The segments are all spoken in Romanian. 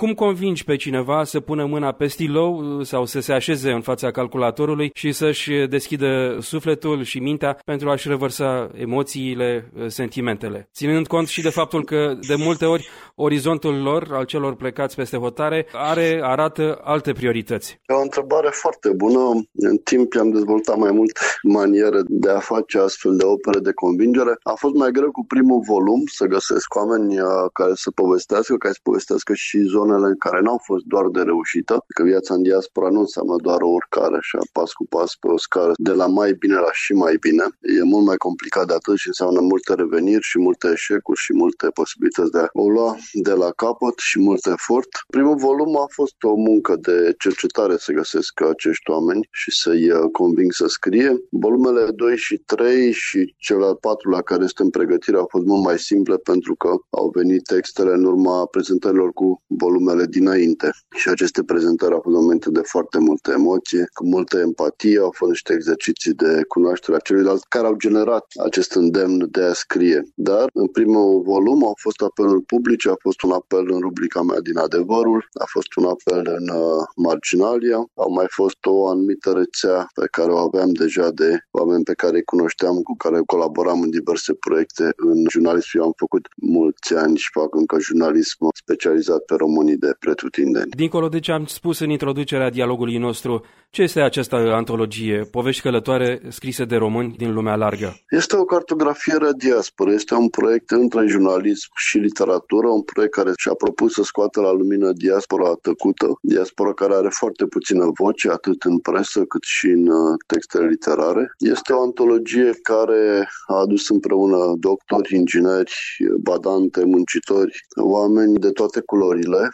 Cum convingi pe cineva să pună mâna pe stilou sau să se așeze în fața calculatorului și să-și deschidă sufletul și mintea pentru a-și revărsa emoțiile, sentimentele? Ținând cont și de faptul că de multe ori orizontul lor, al celor plecați peste hotare, arată alte priorități. E o întrebare foarte bună. În timp am dezvoltat mai multe maniere de a face astfel de opere de convingere. A fost mai greu cu primul volum să găsesc oameni care să povestească și zonele în care n-au fost doar de reușită, că viața în diaspora nu înseamnă doar o urcare așa pas cu pas pe o scară de la mai bine la și mai bine. E mult mai complicat de atât și înseamnă multe reveniri și multe eșecuri și multe posibilități de a o lua de la capăt și mult efort. Primul volum a fost o muncă de cercetare să găsesc acești oameni și să-i conving să scrie. Volumele 2 și 3 și cel al 4-lea care este în pregătire au fost mult mai simple pentru că au venit textele în urma prezentărilor cu volumele dinainte. Și aceste prezentări au fost momente de foarte multă emoție, cu multă empatie, au fost niște exerciții de cunoaștere a celuilalt care au generat acest îndemn de a scrie. Dar în primul volum au fost apeluri publice, a fost un apel în rubrica mea din Adevărul, a fost un apel în Marginalia, au mai fost o anumită rețea pe care o aveam deja de oameni pe care îi cunoșteam, cu care colaboram în diverse proiecte în jurnalism. Eu am făcut mulți ani și fac încă jurnalism specializat pe românii de pretutindeni. Dincolo de ce am spus în introducerea dialogului nostru, ce este această antologie, povești călătoare scrise de români din lumea largă? Este o cartografiere a diasporei, este un proiect între jurnalism și literatură, un proiect care și-a propus să scoată la lumină diaspora tăcută, diaspora care are foarte puțină voce, atât în presă cât și în textele literare. Este o antologie care a adus împreună doctori, ingineri, badante, muncitori, oameni de toate culorile.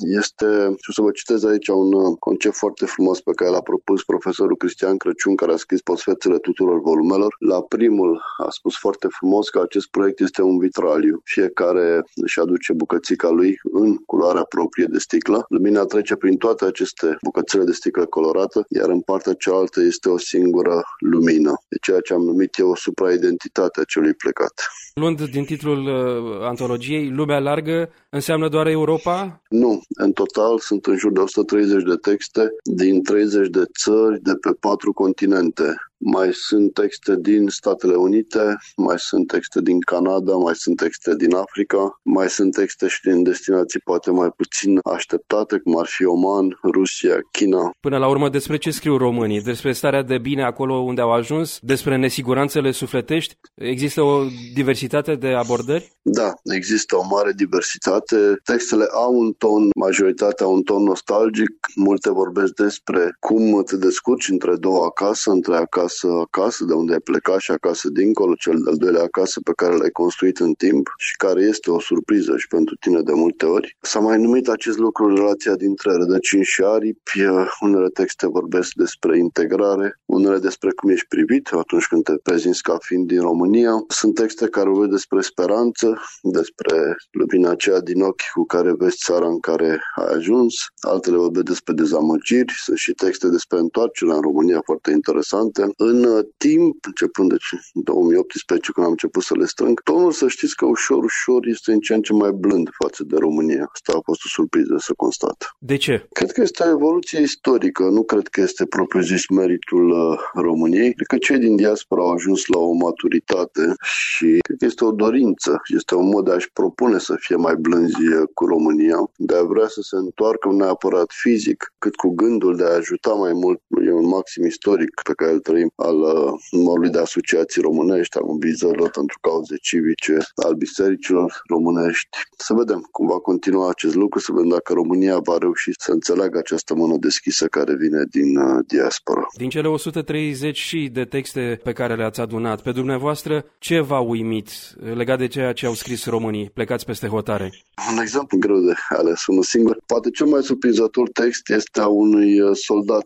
Și să vă citez aici un concept foarte frumos pe care l-a propus profesorul Cristian Crăciun, care a scris postfețele tuturor volumelor. La primul a spus foarte frumos că acest proiect este un vitraliu. Fiecare își aduce bucățica lui în culoarea proprie de sticlă. Lumina trece prin toate aceste bucățele de sticlă colorată, iar în partea cealaltă este o singură lumină. De ceea ce am numit eu o supraidentitate a celui plecat. Luând din titlul antologiei, lumea largă înseamnă doar Europa? Nu. În total sunt în jur de 130 de texte din 30 de țări de pe 4 continente. Mai sunt texte din Statele Unite, mai sunt texte din Canada, mai sunt texte din Africa, mai sunt texte și din destinații poate mai puțin așteptate, cum ar fi Oman, Rusia, China. Până la urmă, despre ce scriu românii? Despre starea de bine acolo unde au ajuns? Despre nesiguranțele sufletești? Există o diversitate de abordări? Da, există o mare diversitate. Textele au un ton, majoritatea au un ton nostalgic. Multe vorbesc despre cum te descurci între două acasă, între acasă, de unde ai plecat și acasă dincolo, cel de-al doilea acasă pe care l-ai construit în timp și care este o surpriză și pentru tine de multe ori. S-a mai numit acest lucru relația dintre rădăcini și aripi. Unele texte vorbesc despre integrare, unele despre cum ești privit atunci când te prezinți ca fiind din România. Sunt texte care vorbesc despre speranță, despre lumina aceea din ochi cu care vezi țara în care ai ajuns. Altele vorbesc despre dezamăgiri. Sunt și texte despre întoarcerea în România foarte interesante. În timp, începând de 2018, când am început să le strâng, tonul, să știți că ușor este în ce în ce mai blând față de România. Asta a fost o surpriză să constat. De ce? Cred că este o evoluție istorică, nu cred că este propriu-zis meritul României. Cred că cei din diaspora au ajuns la o maturitate și cred că este o dorință, este un mod de a-și propune să fie mai blânzi cu România, de a vrea să se întoarcă nu neapărat fizic, cât cu gândul de a ajuta mai mult. E un maxim istoric pe care îl trăim al numărului de asociații românești, al mobilizărilor pentru cauze civice, al bisericilor românești. Să vedem cum va continua acest lucru, să vedem dacă România va reuși să înțeleagă această mână deschisă care vine din diaspora. Din cele 130 de texte pe care le-ați adunat, pe dumneavoastră, ce v-a uimit legat de ceea ce au scris românii plecați peste hotare? Un exemplu greu de ales, unul singur. Poate cel mai surprinzător text este a unui soldat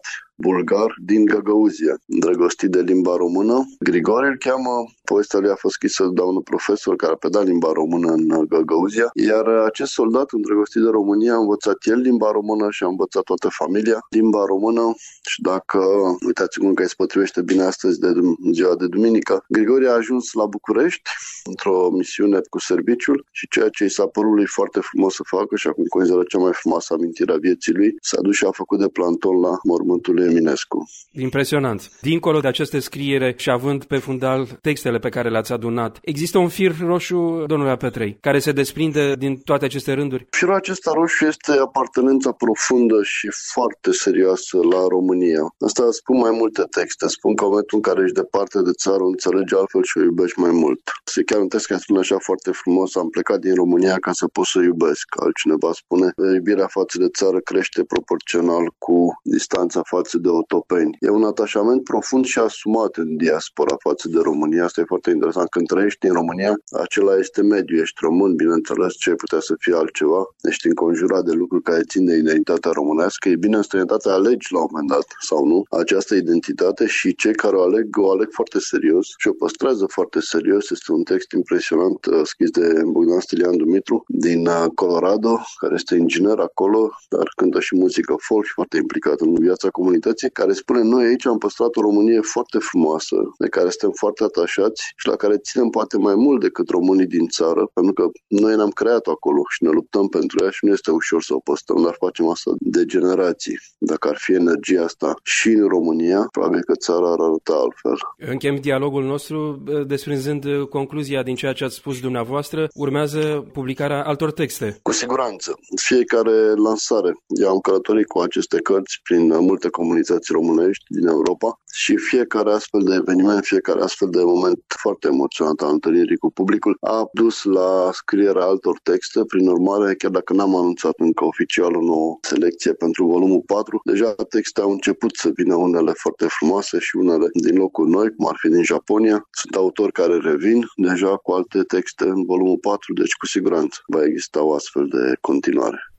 bulgar din Găgăuzia, îndrăgostit de limba română. Grigore îl cheamă, povestea lui a fost scrisă de un profesor care a predat limba română în Găgăuzia, iar acest soldat îndrăgostit de România a învățat el limba română și a învățat toată familia limba română și dacă, uitați-vă că îi se potrivește bine astăzi de ziua de duminică, Grigore a ajuns la București într-o misiune cu serviciul și ceea ce i s-a părut lui foarte frumos să facă și acum consideră cea mai frumoasă amintire a vieții lui, s-a dus și a făcut de planton la mormântul lui Eminescu. Impresionant. Dincolo de această scriere și având pe fundal textele pe care le-ați adunat, există un fir roșu, domnule Petrei, care se desprinde din toate aceste rânduri? Firul acesta roșu este apartenența profundă și foarte serioasă la România. Asta spun mai multe texte. Spun că în momentul în care ești departe de țară, o înțelegi altfel și o iubești mai mult. Se chiar un text care spune așa foarte frumos: am plecat din România ca să pot să iubesc. Altcineva spune: iubirea față de țară crește proporțional cu distanța față de otopeni. E un atașament profund și asumat în diaspora față de România. Asta e foarte interesant. Când trăiești în România, acela este mediu. Ești român, bineînțeles, ce putea să fie altceva. Ești înconjurat de lucruri care țin de identitatea românească. E bine, în străinătate alegi la un moment dat, sau nu, această identitate și cei care o aleg foarte serios și o păstrează foarte serios. Este un text impresionant scris de Bogdan Stilian Dumitru din Colorado, care este inginer acolo, dar cântă și muzică folk și foarte implicat în viața comunității, care spune: noi aici am păstrat o Românie foarte frumoasă, de care suntem foarte atașați și la care ținem poate mai mult decât românii din țară, pentru că noi ne-am creat acolo și ne luptăm pentru ea și nu este ușor să o păstrăm, dar facem asta de generații. Dacă ar fi energia asta și în România, probabil că țara ar arăta altfel. Închem dialogul nostru desprinzând concluzia din ceea ce ați spus dumneavoastră. Urmează publicarea altor texte. Cu siguranță. Fiecare lansare. Eu am călătorit cu aceste cărți prin multe comunități românești din Europa și fiecare astfel de eveniment, fiecare astfel de moment foarte emoționant al întâlnirii cu publicul a dus la scrierea altor texte. Prin urmare, chiar dacă n-am anunțat încă oficial o nouă selecție pentru volumul 4, deja texte au început să vină, unele foarte frumoase și unele din locuri noi, cum ar fi din Japonia. Sunt autori care revin deja cu alte texte în volumul 4, deci cu siguranță va exista o astfel de continuare.